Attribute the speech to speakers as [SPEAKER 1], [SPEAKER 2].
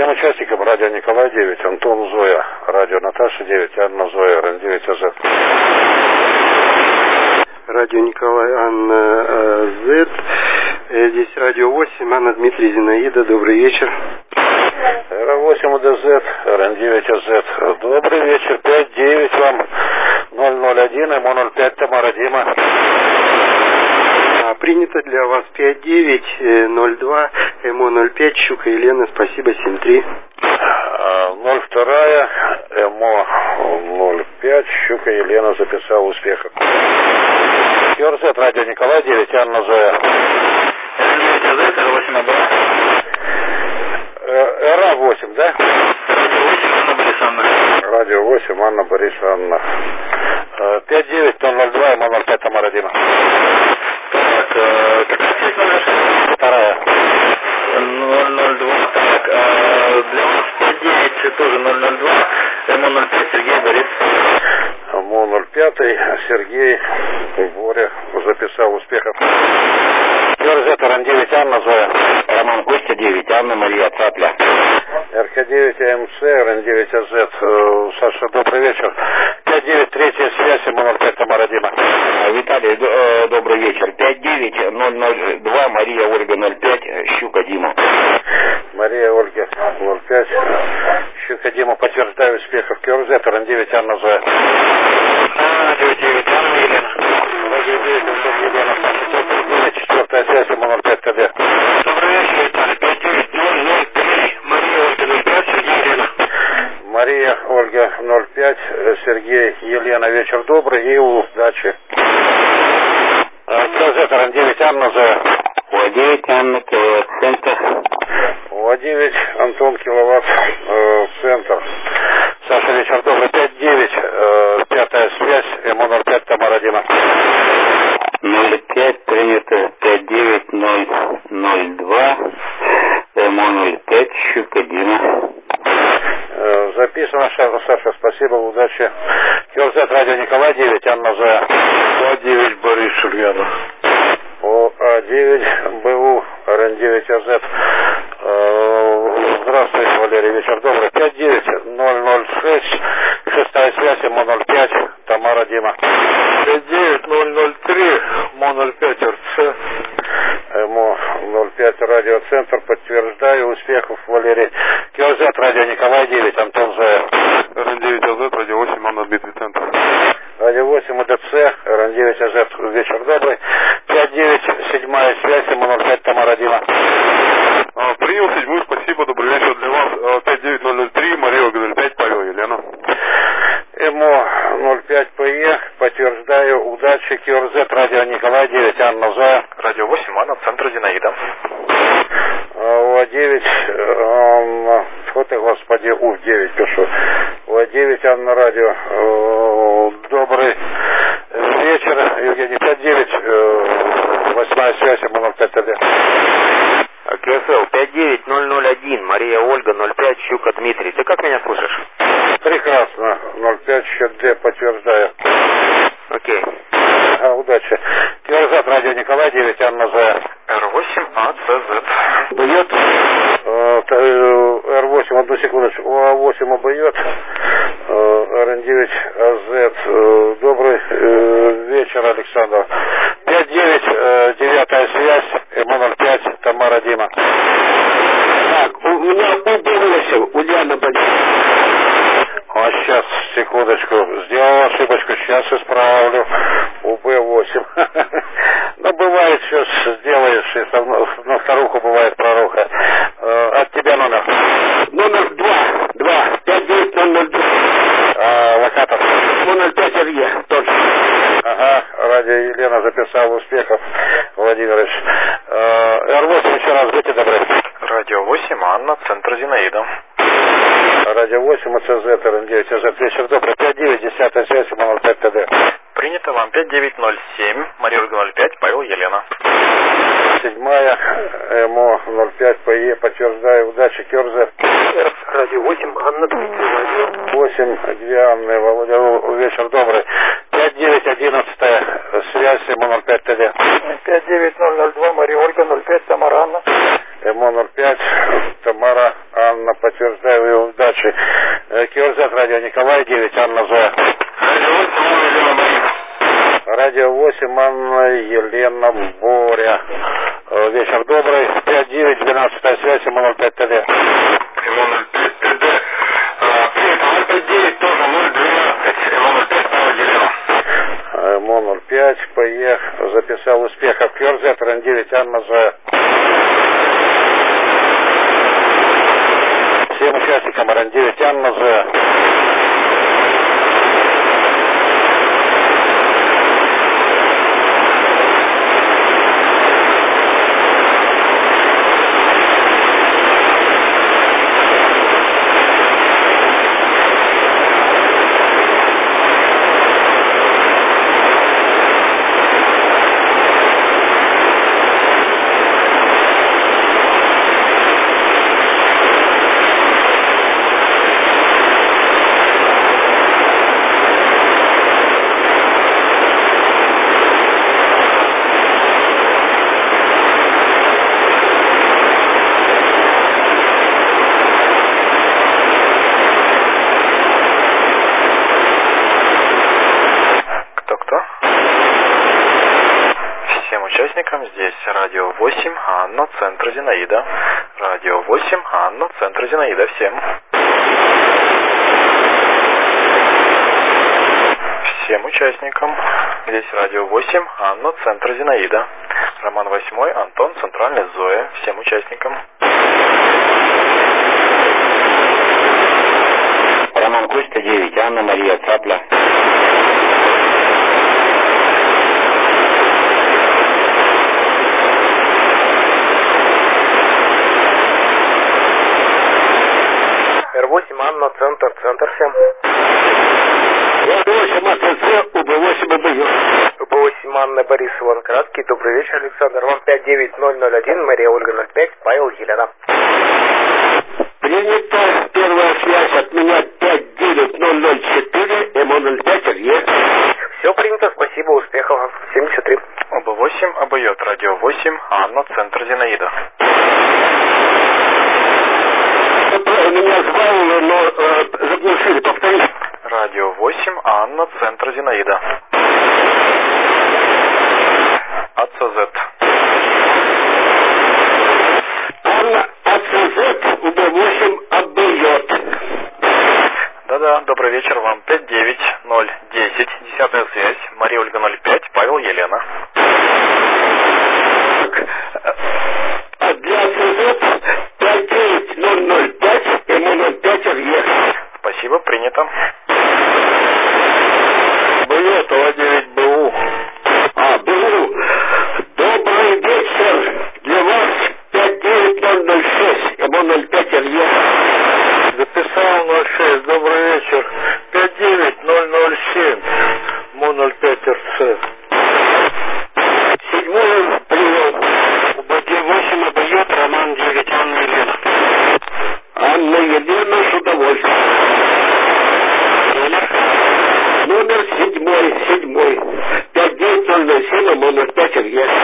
[SPEAKER 1] Всем участникам радио Николай 9, Антон Зоя, радио Наташа 9, Анна Зоя, РН9 АЗ.
[SPEAKER 2] Радио Николай, Анна З. Здесь радио 8, Анна, Дмитрий, Зинаида, добрый вечер.
[SPEAKER 1] РА8 УДЗ, РН9 АЗ. Добрый вечер, 5-9 вам, 001, МО05, Тамара, Дима.
[SPEAKER 2] Принято для вас 5902, МО05, Щука Елена, спасибо, 73.
[SPEAKER 1] 02, МО05, Щука Елена, записал, успехов. КРЗ, радио Николай 9, Анна Зоя.
[SPEAKER 3] РН9 АЗ, РА8 АБ.
[SPEAKER 1] РА8, да?
[SPEAKER 3] Радио 8, Анна Борисовна.
[SPEAKER 1] Радио 8, Анна Борисовна. 59002, МО05, Тамара, Дима.
[SPEAKER 3] Так, какая связь номер?
[SPEAKER 1] Вторая.
[SPEAKER 3] 002. Так, для вас 59 тоже 002. МО05, Сергей, Борис.
[SPEAKER 1] МО05, Сергей, Боря, записал, успехов. КРЗ, РН9, Анна Зоя.
[SPEAKER 3] Роман Костя 9, Анна Мария Цапля.
[SPEAKER 1] РК9 АМЦ, РН9 АЗ. Саша, добрый вечер. 5-9, третья связь, МО05, Тамара, Дима.
[SPEAKER 3] Виталий, добрый вечер. 59002, Мария Ольга 05, Щука Дима.
[SPEAKER 1] Мария Ольга 05, Щука Дима, подтверждаю, успехов. КРЗ, РН9, Анна Зоя.
[SPEAKER 3] Радио 9, Анна Елена.
[SPEAKER 1] Радио 9, Елена, Саша, четвертая связь, МО05, КД.
[SPEAKER 3] Добрый вечер, Виталий. 59003, Мария Ольга 05, Сергей, Елена.
[SPEAKER 1] Мария Ольга 05, Сергей, Елена, вечер добрый и удачи. КРЗ, РН9, Анна Зоя.
[SPEAKER 3] О9, Анна, Киловатт, центр.
[SPEAKER 1] О9, Антон, Киловатт, центр. Саша, вечер добрый. 5-9, пятая связь, МО05, Тамара, Дима.
[SPEAKER 3] 05, принято. 59002, МО05, Щука Дима.
[SPEAKER 1] Записано, Саша, спасибо, удачи. КРЗ, радио Николай 9, Анна Зоя.
[SPEAKER 2] О9, Борис Ульянов.
[SPEAKER 1] ОА9, БУ, РН9 АЗ. Здравствуйте, Валерий, вечер добрый. 59006, шестая связь, МО05, Тамара, Дима.
[SPEAKER 2] 59003, МО05, РЦ.
[SPEAKER 1] МО05, радиоцентр, подтверждаю, успехов, Валерий. КРЗ, радио Николай 9, Антон Зоя.
[SPEAKER 2] РН9 АЗ, радио 8, Анна Дмитрий, центр.
[SPEAKER 1] Радио 8 УДЦ, РН9 АЗ, вечер добрый. 5-9, седьмая связь, МО05, Тамара, Дима.
[SPEAKER 2] Принял седьмую, спасибо, добрый вечер для вас. 59003, Мария Ольга 05, Павел, Елена.
[SPEAKER 1] МО05 ПЕ, подтверждаю, удачи. КРЗ, радио Николай 9, Анна Зоя.
[SPEAKER 3] Радио 8, Анна, центр Зинаида.
[SPEAKER 1] ОА9, вот и, господи, УФ9 пишу. ОА9, Анна, радио. Добрый вечер, Евгений. 5-9, восьмая связь, МО05 ТД.
[SPEAKER 3] КСЛ 59001, Мария Ольга 05, Щука Дмитрий. Ты как меня слышишь?
[SPEAKER 1] Прекрасно. 05 счет Д, подтверждаю.
[SPEAKER 3] Окей.
[SPEAKER 1] Удачи. КРЗ, радио Николай 9, Анна Зоя.
[SPEAKER 3] Р8 АЦЗ.
[SPEAKER 1] Бьет. Р8, одну секундочку. ОА8 обьет. РН9 АЗ. Добрый вечер, Александр. 5-9, девятая связь, МО05, Тамара, Дима.
[SPEAKER 3] Так, у меня УБ8, Ульяна Борисовна.
[SPEAKER 1] А сейчас, секундочку, сделал ошибочку, сейчас исправлю. УБ8. Ну, бывает, что сделаешь, и на старуху бывает проруха. От тебя номер?
[SPEAKER 3] Номер 2, 59002.
[SPEAKER 1] Локатор?
[SPEAKER 3] 05 Сергей, точно.
[SPEAKER 1] Ага, радио Елена записал, успехов, Владимирович. Р8 еще раз, будьте добры.
[SPEAKER 3] Радио 8, Анна, центр Зинаида.
[SPEAKER 1] Радио 8, АЦЗ, РН9, АЗ, вечер добрый. 5-9, 10 связь, МО05 ТД.
[SPEAKER 3] Принято вам 5907, Мария Ольга 05, Павел, Елена.
[SPEAKER 1] Седьмая, МО05 ПЕ, подтверждаю, удачи, КРЗ.
[SPEAKER 2] Радио 8, Анна Дмитрий.
[SPEAKER 1] 8, 2 Анны, Володя, вечер добрый. 5-9-11 связь, МО05 ТД.
[SPEAKER 2] 59002, Мария Ольга 05, Тамара, Анна.
[SPEAKER 1] МО05, Тамара, Анна, подтверждаю. Радио 8, Анна, Елена, Боря. Вечер добрый. 5-9, 12 связь, МО-05 ТД.
[SPEAKER 3] МО-05 ТД. Привет, МО-5-9 тоже 012. МО-05 Павел Елена.
[SPEAKER 1] МО-05, поехал. Записал успехов. КРЗ, РН-9, Анна, З. Всем участникам РН-9, Анна, З.
[SPEAKER 4] Здесь радио 8, Анна, центр Зинаида. Радио 8, Анна, центр Зинаида. Всем. Всем участникам. Здесь радио 8, Анна, центр Зинаида. Роман 8, Антон, центральный Зоя. Всем участникам.
[SPEAKER 3] Роман Костя 9, Анна, Мария, Цапля.
[SPEAKER 2] Р8, Анна, центр всем.
[SPEAKER 1] Р8, АЦЦ, УБ8, УБЮ.
[SPEAKER 2] УБ8, Анна, Борис, Иван Краткий. Добрый вечер, Александр. Вам 59001, Мария Ольга 05, Павел Елена.
[SPEAKER 1] Принято. Первая связь от меня 59004, МО-05, РЕ.
[SPEAKER 2] Все принято, спасибо, успехов вам. 73.
[SPEAKER 4] ОБ8, ОБЙ, радио 8, Анна, центр Зинаида.
[SPEAKER 1] Меня сбавили, но заглушили, повторите.
[SPEAKER 4] Радио 8, Анна, центр Зинаида. АЦЗ.
[SPEAKER 1] Анна, АЦЗ, УБ8, АБЙ.
[SPEAKER 4] Да-да, добрый вечер вам. 59010, 10-я связь, Мария Ольга 05, Павел Елена.
[SPEAKER 1] А для АЦЗ 59005, МО-05, РЕ.
[SPEAKER 4] Спасибо, принято.
[SPEAKER 1] БУ, 9 БУ. БУ. Добрый вечер. Для вас 59006, МО-05, РЕ. Записал 06, добрый вечер. 59007, МО-05, РЦ. 7-й прием. УБ8, АБЙ, Роман 9, Анна, Елена. Анна, Елена, с удовольствием. Номер 7, 5907, МО-05, РЕ.